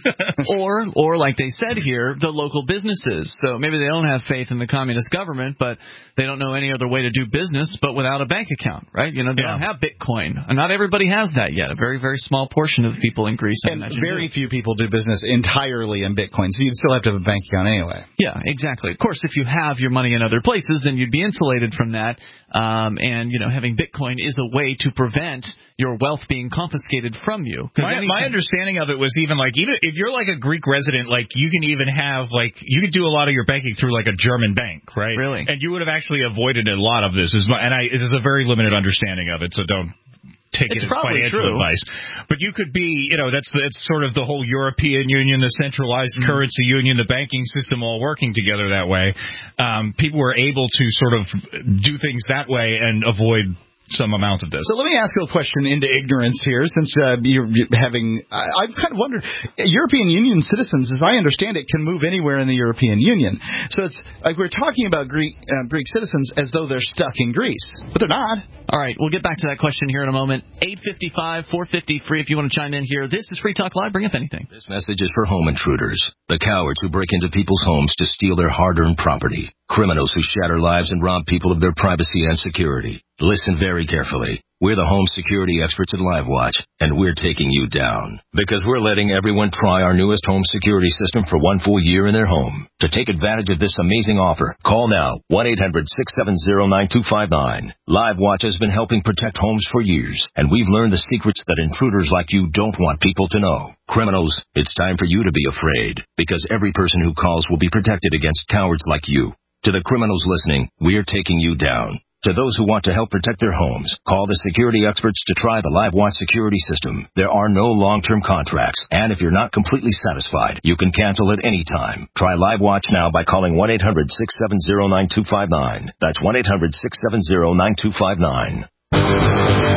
or Or, like they said here, the local businesses. So maybe they don't have faith in the communist government, but they don't know any other way to do business but without a bank account, right? You know, they yeah. don't have Bitcoin. And not everybody has that yet. A very, very small portion of the people in Greece, I and imagine. very do. few people do business entirely in Bitcoin, so you'd still have to have a bank account anyway. Yeah, exactly. Of course, if you have your money in other places, then you'd be insulated from that. Um, and, you know, having Bitcoin is a way to prevent your wealth being confiscated from you. My, my understanding of it was even like, even if you're like a Greek resident, like you can even have like, you could do a lot of your banking through like a German bank, right? Really? And you would have actually avoided a lot of this. And I, this is a very limited understanding of it, so don't take it's it as probably financial true. advice. But you could be, you know, that's that's sort of the whole European Union, the centralized mm-hmm. currency union, the banking system all working together that way. Um, people were able to sort of do things that way and avoid some amount of this. So let me ask you a question into ignorance here, since uh, you're having, I, I've kind of wondered, European Union citizens, as I understand it, can move anywhere in the European Union. So it's like we're talking about Greek uh, Greek citizens as though they're stuck in Greece, but they're not. All right, we'll get back to that question here in a moment. eight five five, four five zero, free if you want to chime in here. This is Free Talk Live. Bring up anything. This message is for home intruders, the cowards who break into people's homes to steal their hard-earned property, criminals who shatter lives and rob people of their privacy and security. Listen very carefully. We're the home security experts at LiveWatch, and we're taking you down. Because we're letting everyone try our newest home security system for one full year in their home. To take advantage of this amazing offer, call now, one eight hundred, six seven zero, nine two five nine. LiveWatch has been helping protect homes for years, and we've learned the secrets that intruders like you don't want people to know. Criminals, it's time for you to be afraid, because every person who calls will be protected against cowards like you. To the criminals listening, we're taking you down. To those who want to help protect their homes, call the security experts to try the LiveWatch security system. There are no long-term contracts, and if you're not completely satisfied, you can cancel at any time. Try LiveWatch now by calling one eight hundred, six seven zero, nine two five nine. That's one eight hundred, six seven zero, nine two five nine.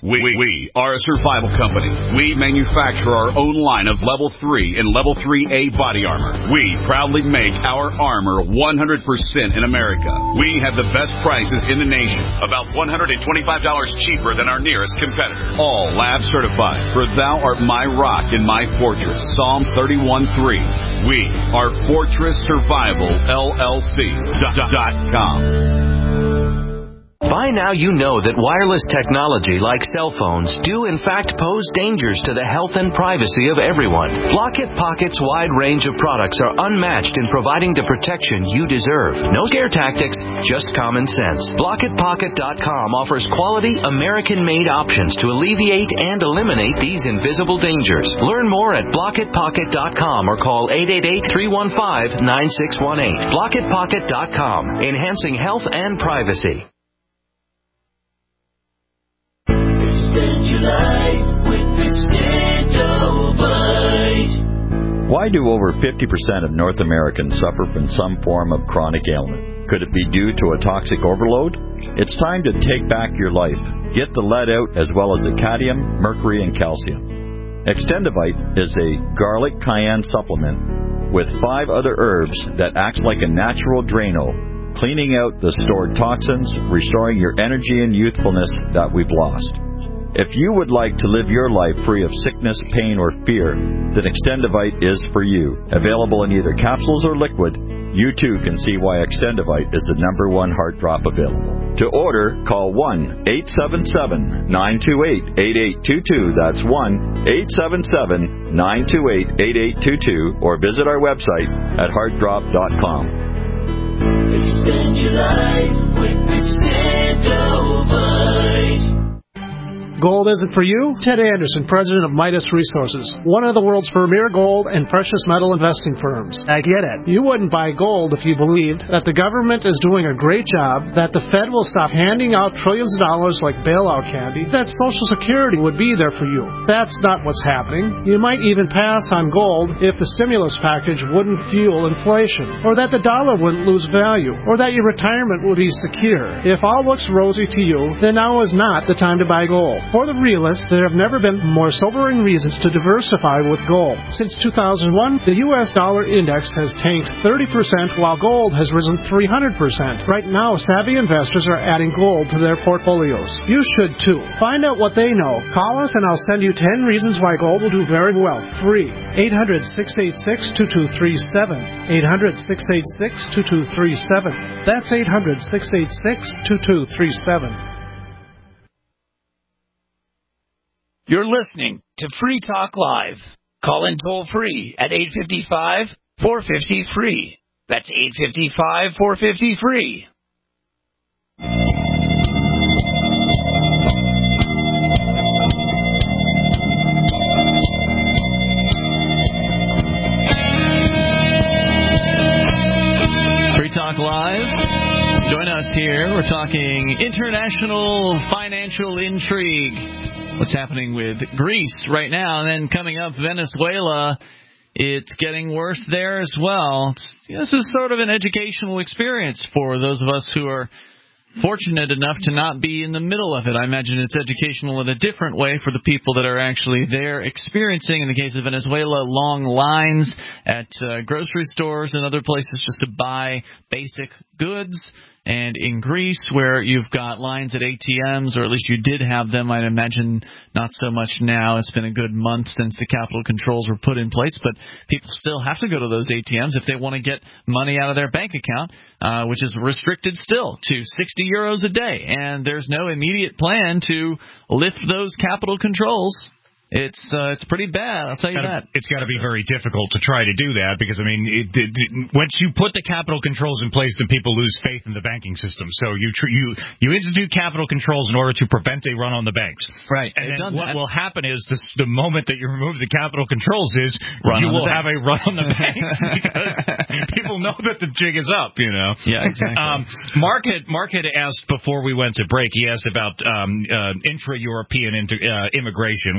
We, we are a survival company. We manufacture our own line of Level three and Level three A body armor. We proudly make our armor one hundred percent in America. We have the best prices in the nation, about one hundred twenty-five dollars cheaper than our nearest competitor. All lab certified, for thou art my rock and my fortress. Psalm thirty-one three. We are Fortress Survival L L C dot com. By now you know that wireless technology like cell phones do in fact pose dangers to the health and privacy of everyone. Blockit Pocket's wide range of products are unmatched in providing the protection you deserve. No scare tactics, just common sense. Blockit Pocket dot com offers quality American-made options to alleviate and eliminate these invisible dangers. Learn more at Blockit Pocket dot com or call eight eight eight, three one five, nine six one eight. Blockit Pocket dot com, enhancing health and privacy. Extend your life with Extendovite. Why do over fifty percent of North Americans suffer from some form of chronic ailment? Could it be due to a toxic overload? It's time to take back your life. Get the lead out as well as the cadmium, mercury, and calcium. Extendovite is a garlic cayenne supplement with five other herbs that acts like a natural Drano, cleaning out the stored toxins, restoring your energy and youthfulness that we've lost. If you would like to live your life free of sickness, pain, or fear, then Extendovite is for you. Available in either capsules or liquid, you too can see why Extendovite is the number one heart drop available. To order, call one eight seven seven, nine two eight, eight eight two two. That's one eight seven seven, nine two eight, eight eight two two, or visit our website at heart drop dot com. Extend your life with Extendovite. Gold isn't for you? Ted Anderson, president of Midas Resources, one of the world's premier gold and precious metal investing firms. I get it. You wouldn't buy gold if you believed that the government is doing a great job, that the Fed will stop handing out trillions of dollars like bailout candy, that Social Security would be there for you. That's not what's happening. You might even pass on gold if the stimulus package wouldn't fuel inflation, or that the dollar wouldn't lose value, or that your retirement would be secure. If all looks rosy to you, then now is not the time to buy gold. For the realists, there have never been more sobering reasons to diversify with gold. Since two thousand one, the U S dollar index has tanked thirty percent while gold has risen three hundred percent. Right now, savvy investors are adding gold to their portfolios. You should too. Find out what they know. Call us and I'll send you ten reasons why gold will do very well. Free. eight hundred, six eight six, two two three seven. eight hundred, six eight six, two two three seven. That's eight hundred, six eight six, two two three seven. You're listening to Free Talk Live. Call in toll free at eight five five, four five zero, free. That's eight five five, four five zero, free. Free Talk Live. Join us here. We're talking international financial intrigue. What's happening with Greece right now, and then coming up, Venezuela. It's getting worse there as well. It's, this is sort of an educational experience for those of us who are fortunate enough to not be in the middle of it. I imagine it's educational in a different way for the people that are actually there experiencing, in the case of Venezuela, long lines at uh, grocery stores and other places just to buy basic goods. And in Greece, where you've got lines at A T Ms, or at least you did have them, I'd imagine not so much now. It's been a good month since the capital controls were put in place, but people still have to go to those A T Ms if they want to get money out of their bank account, uh, which is restricted still to sixty euros a day. And there's no immediate plan to lift those capital controls. It's uh, it's pretty bad, I'll tell you gotta, that. It's got to be very difficult to try to do that because, I mean, it, it, it, once you put the capital controls in place, then people lose faith in the banking system. So you tr- you you institute capital controls in order to prevent a run on the banks. Right. And then what that. will happen is this, the moment that you remove the capital controls is run you will banks. have a run on the banks because people know that the jig is up, you know. Yeah, exactly. Um, Mark, had, Mark had asked before we went to break, he asked about um, uh, intra-European inter- uh, immigration, whether or not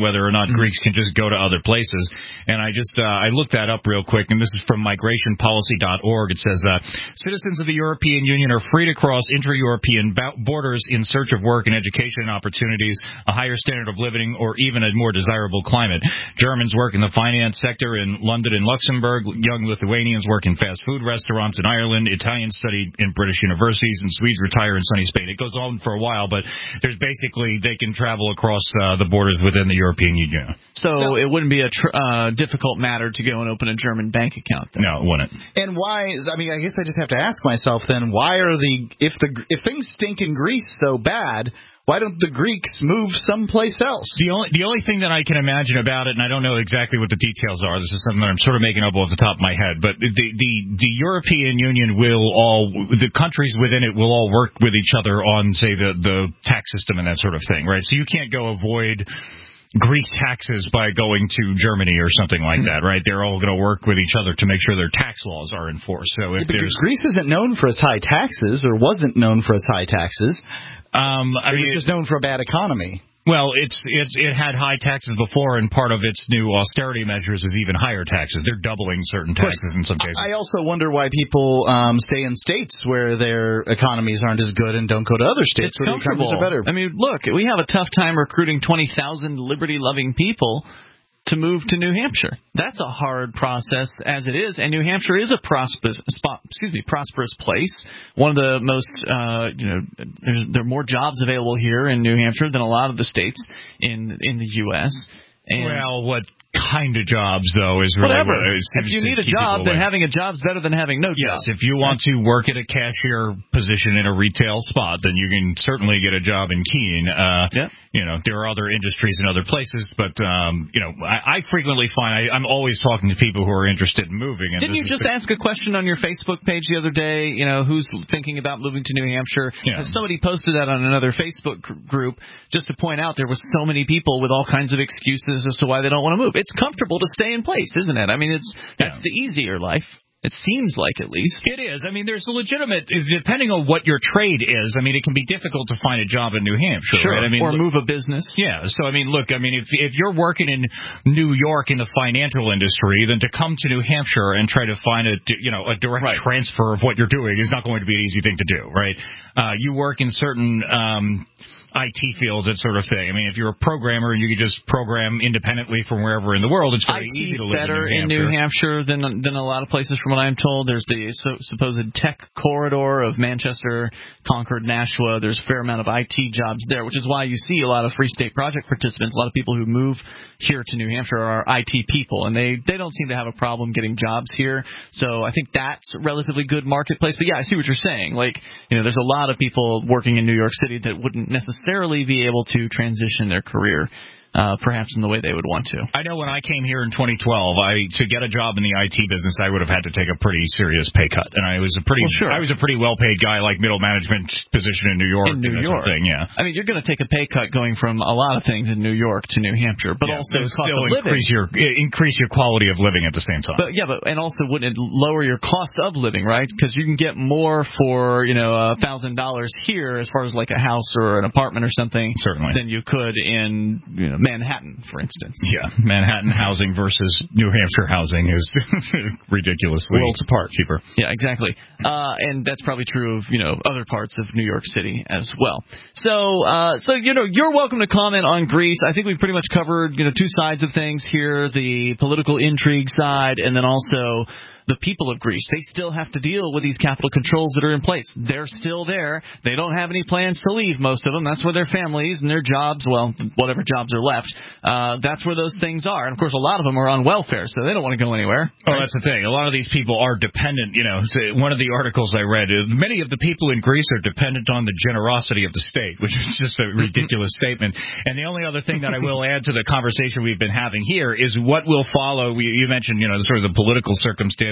not mm-hmm. Greeks can just go to other places. And I just uh, I looked that up real quick, and this is from migration policy dot org. It says uh, citizens of the European Union are free to cross inter-European borders in search of work and education opportunities, a higher standard of living, or even a more desirable climate. Germans work in the finance sector in London and Luxembourg. Young Lithuanians work in fast food restaurants in Ireland. Italians study in British universities, and Swedes retire in sunny Spain. It goes on for a while, but there's basically they can travel across uh, the borders within the European Union. So no. it wouldn't be a tr- uh, difficult matter to go and open a German bank account. Then. No, it wouldn't. And why? I mean, I guess I just have to ask myself then: why are the if the if things stink in Greece so bad? Why don't the Greeks move someplace else? The only the only thing that I can imagine about it, and I don't know exactly what the details are. This is something that I'm sort of making up off the top of my head. But the the the European Union will all the countries within it will all work with each other on, say, the the tax system and that sort of thing, right? So you can't go avoid Greek taxes by going to Germany or something like that, right? They're all going to work with each other to make sure their tax laws are enforced. So if yeah, there's Greece isn't known for its high taxes, or wasn't known for its high taxes. Um, I it mean, was just known for a bad economy. Well, it's it, it had high taxes before, and part of its new austerity measures is even higher taxes. They're doubling certain taxes in some cases. I also wonder why people um, stay in states where their economies aren't as good and don't go to other states it's where the economies are better. I mean, look, we have a tough time recruiting twenty thousand liberty-loving people to move to New Hampshire. That's a hard process as it is, and New Hampshire is a prosperous, spot, excuse me, prosperous place. One of the most, uh, you know, there's, there are more jobs available here in New Hampshire than a lot of the states in in the U S And well, what kind of jobs, though, is really whatever. what it seems if you to need a keep job, then away. having a job's better than having no job. Yes, if you want to work at a cashier position in a retail spot, then you can certainly get a job in Keene. Uh, yeah. You know, there are other industries in other places, but, um, you know, I, I frequently find I, I'm always talking to people who are interested in moving. And Didn't you just ask a question on your Facebook page the other day, you know, who's thinking about moving to New Hampshire? Yeah. And somebody posted that on another Facebook group just to point out there was so many people with all kinds of excuses as to why they don't want to move. It's comfortable to stay in place, isn't it? I mean, it's that's yeah. the easier life. It seems like, at least. It is. I mean, there's a legitimate, depending on what your trade is, I mean, it can be difficult to find a job in New Hampshire, sure. right? I mean, or look, move a business. Yeah. So, I mean, look, I mean, if if you're working in New York in the financial industry, then to come to New Hampshire and try to find a, you know, a direct right. transfer of what you're doing is not going to be an easy thing to do, right? Uh, you work in certain um I T fields, that sort of thing. I mean, if you're a programmer and you can just program independently from wherever in the world, it's very I T's easy to live better in New Hampshire. in New Hampshire than than a lot of places, from what I'm told. There's the so, supposed tech corridor of Manchester, Concord, Nashua. There's a fair amount of I T jobs there, which is why you see a lot of Free State Project participants. A lot of people who move here to New Hampshire are I T people, and they, they don't seem to have a problem getting jobs here. So I think that's a relatively good marketplace. But, yeah, I see what you're saying. Like, you know, there's a lot of people working in New York City that wouldn't necessarily be able to transition their career. Uh, perhaps in the way they would want to. I know when I came here in twenty twelve, I to get a job in the I T business, I would have had to take a pretty serious pay cut, and I was a pretty, well, sure. I was a pretty well-paid guy, like middle management position in New York. In New Sort York, of thing, yeah. I mean, you're going to take a pay cut going from a lot of things in New York to New Hampshire, but yeah, also but cost still of increase living. your increase your quality of living at the same time. But yeah, but and also wouldn't it lower your cost of living, right? Because you can get more for you know a thousand dollars here, as far as like a house or an apartment or something, certainly, than you could in you know Manhattan, for instance. Yeah, Manhattan housing versus New Hampshire housing is ridiculously worlds apart. Cheaper. Yeah, exactly. Uh, and that's probably true of, you know, other parts of New York City as well. So, uh, so you know, you're welcome to comment on Greece. I think we've pretty much covered, you know, two sides of things here, the political intrigue side and then also the people of Greece. They still have to deal with these capital controls that are in place. They're still there. They don't have any plans to leave, most of them. That's where their families and their jobs, well, whatever jobs are left, uh, that's where those things are. And, of course, a lot of them are on welfare, so they don't want to go anywhere. Oh, right? That's the thing. A lot of these people are dependent, you know. One of the articles I read, many of the people in Greece are dependent on the generosity of the state, which is just a ridiculous statement. And the only other thing that I will add to the conversation we've been having here is what will follow. You mentioned, you know, sort of the political circumstances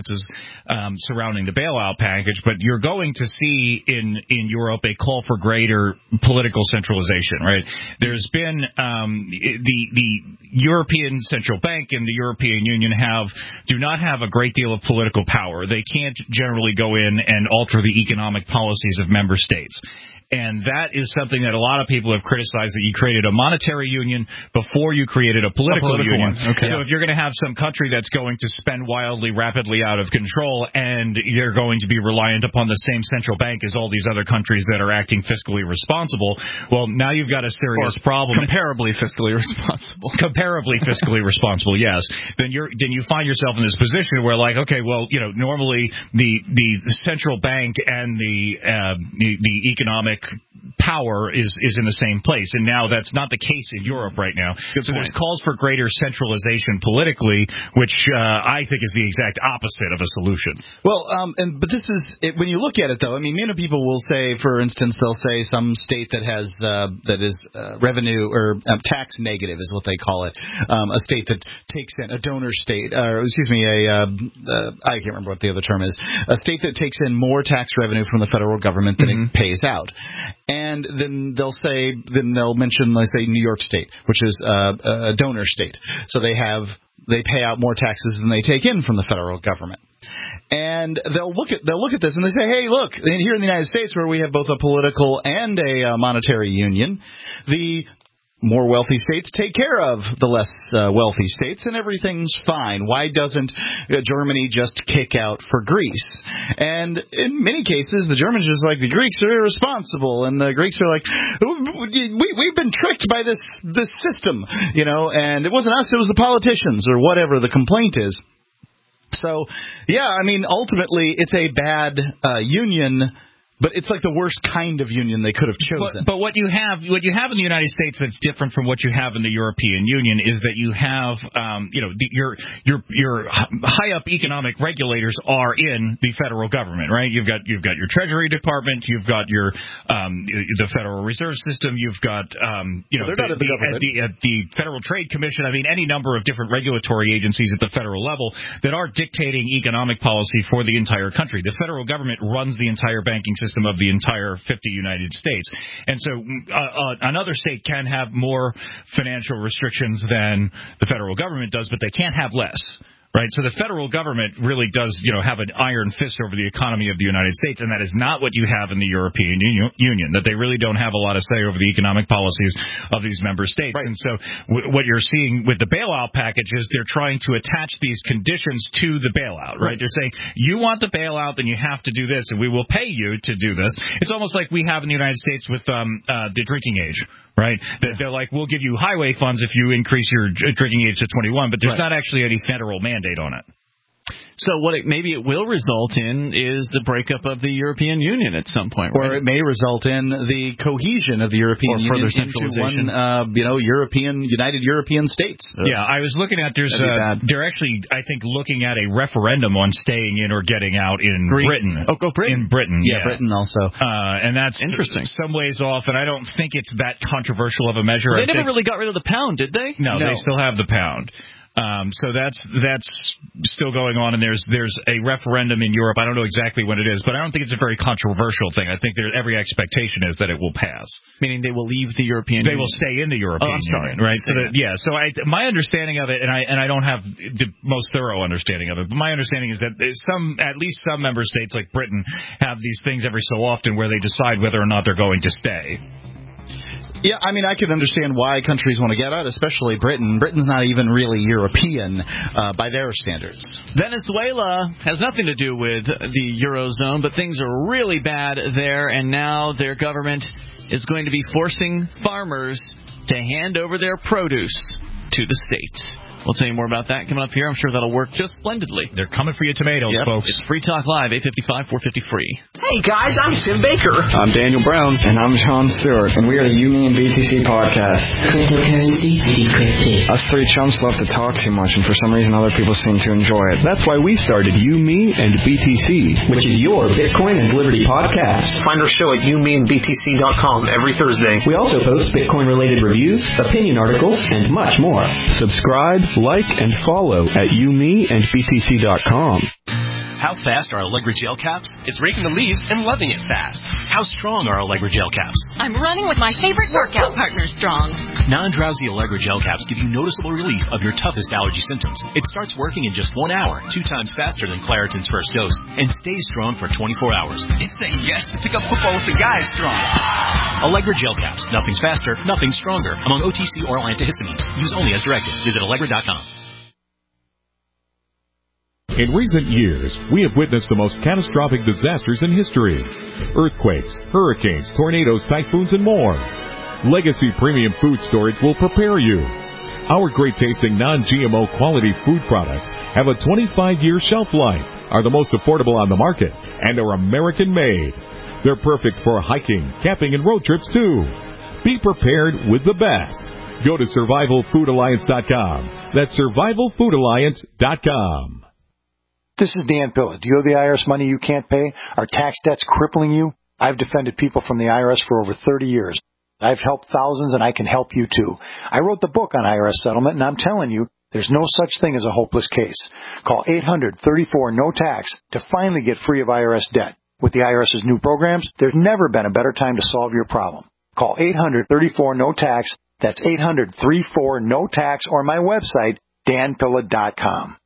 circumstances um, surrounding the bailout package, but you're going to see in, in Europe a call for greater political centralization, right? There's been um, the the European Central Bank and the European Union have do not have a great deal of political power. They can't generally go in and alter the economic policies of member states. And that is something that a lot of people have criticized, that you created a monetary union before you created a political, a political union. One. Okay. So if you're going to have some country that's going to spend wildly, rapidly out of control, and you're going to be reliant upon the same central bank as all these other countries that are acting fiscally responsible, well, now you've got a serious or problem. Comparably fiscally responsible. Comparably fiscally responsible, yes. Then you're then you find yourself in this position where, like, okay, well, you know, normally the the central bank and the uh, the, the economic power is is in the same place, and now that's not the case in Europe right now. Good so point. there's calls for greater centralization politically, which uh, I think is the exact opposite of a solution. Well, um, and but this is it, when you look at it, though. I mean, many people will say, for instance, they'll say some state that has uh, that is uh, revenue or um, tax negative is what they call it. Um, a state that takes in a donor state, or excuse me, a uh, uh, I can't remember what the other term is. A state that takes in more tax revenue from the federal government than mm-hmm. it pays out. And then they'll say, then they'll mention, let's say, New York State, which is uh, a donor state. So they have, they pay out more taxes than they take in from the federal government. And they'll look at they'll look at this and they say, hey, look, here in the United States, where we have both a political and a uh, monetary union, the more wealthy states take care of the less uh, wealthy states, and everything's fine. Why doesn't uh, Germany just kick out for Greece? And in many cases, the Germans are just like, the Greeks are irresponsible, and the Greeks are like, we, we've been tricked by this this system, you know, and it wasn't us, it was the politicians, or whatever the complaint is. So, yeah, I mean, ultimately, it's a bad uh, union. But it's like the worst kind of union they could have chosen. But, but what you have, what you have in the United States that's different from what you have in the European Union is that you have, um, you know, the, your your your high up economic regulators are in the federal government, right? You've got you've got your Treasury Department, you've got your um, the Federal Reserve System, you've got um, you know well, the, the, the, at the, at the Federal Trade Commission. I mean, any number of different regulatory agencies at the federal level that are dictating economic policy for the entire country. The federal government runs the entire banking system of the entire fifty United States. And so uh, uh, another state can have more financial restrictions than the federal government does, but they can't have less. Right, so the federal government really does, you know, have an iron fist over the economy of the United States, and that is not what you have in the European Union. That they really don't have a lot of say over the economic policies of these member states. Right. And so, w- what you're seeing with the bailout package is they're trying to attach these conditions to the bailout. Right, right. They're saying you want the bailout, then you have to do this, and we will pay you to do this. It's almost like we have in the United States with um, uh, the drinking age. Right? They're like, we'll give you highway funds if you increase your drinking age to twenty-one, but there's right. not actually any federal mandate on it. So what it, maybe it will result in is the breakup of the European Union at some point, or right? it may result in the cohesion of the European or Union into one, uh, you know, European United European states. Yeah, I was looking at there's uh, they're actually I think looking at a referendum on staying in or getting out in Greece. Britain. Oh, go Britain. In Britain, yeah, yeah. Britain also, uh, and that's interesting. Some ways off, and I don't think it's that controversial of a measure. Well, they I never think, really got rid of the pound, did they? No, no. they still have the pound. Um, so that's that's still going on, and there's there's a referendum in Europe. I don't know exactly when it is, but I don't think it's a very controversial thing. I think there, every expectation is that it will pass. Meaning they will leave the European they Union. They will stay in the European oh, I'm sorry. Union, right? So that, yeah. So I, my understanding of it, and I and I don't have the most thorough understanding of it, but my understanding is that some, at least some member states like Britain, have these things every so often where they decide whether or not they're going to stay. Yeah, I mean, I can understand why countries want to get out, especially Britain. Britain's not even really European uh, by their standards. Venezuela has nothing to do with the Eurozone, but things are really bad there, and now their government is going to be forcing farmers to hand over their produce to the state. We'll tell you more about that coming up here. I'm sure that'll work just splendidly. They're coming for your tomatoes, yep. folks. It's Free Talk Live, eight fifty-five, four fifty free. Hey, guys, I'm Tim Baker. I'm Daniel Brown. And I'm Sean Stewart. And we are the You, Me, and B T C podcast. Cryptocurrency, decrypted. Us three chumps love to talk too much, and for some reason other people seem to enjoy it. That's why we started You, Me, and B T C, which is your Bitcoin and Liberty podcast. Find our show at you me and b t c dot com every Thursday. We also post Bitcoin-related reviews, opinion articles, and much more. Subscribe, like, and follow at you me and b t c dot com. How fast are Allegra gel caps? It's raking the leaves and loving it fast. How strong are Allegra gel caps? I'm running with my favorite workout partner, Strong. Non-drowsy Allegra gel caps give you noticeable relief of your toughest allergy symptoms. It starts working in just one hour, two times faster than Claritin's first dose, and stays strong for twenty-four hours. It's saying yes to pick up football with the guys, Strong. Allegra gel caps. Nothing's faster, nothing's stronger. Among O T C oral antihistamines. Use only as directed. Visit Allegra dot com. In recent years, we have witnessed the most catastrophic disasters in history. Earthquakes, hurricanes, tornadoes, typhoons, and more. Legacy Premium Food Storage will prepare you. Our great-tasting non-G M O quality food products have a twenty-five year shelf life, are the most affordable on the market, and are American-made. They're perfect for hiking, camping, and road trips, too. Be prepared with the best. Go to survival food alliance dot com. That's survival food alliance dot com. This is Dan Pilla. Do you owe the I R S money you can't pay? Are tax debts crippling you? I've defended people from the I R S for over thirty years. I've helped thousands, and I can help you, too. I wrote the book on I R S settlement, and I'm telling you, there's no such thing as a hopeless case. Call eight hundred, thirty-four, no tax to finally get free of I R S debt. With the IRS's new programs, there's never been a better time to solve your problem. Call eight hundred, thirty-four, no tax. That's eight hundred, thirty-four, no tax, or my website, dan pilla dot com.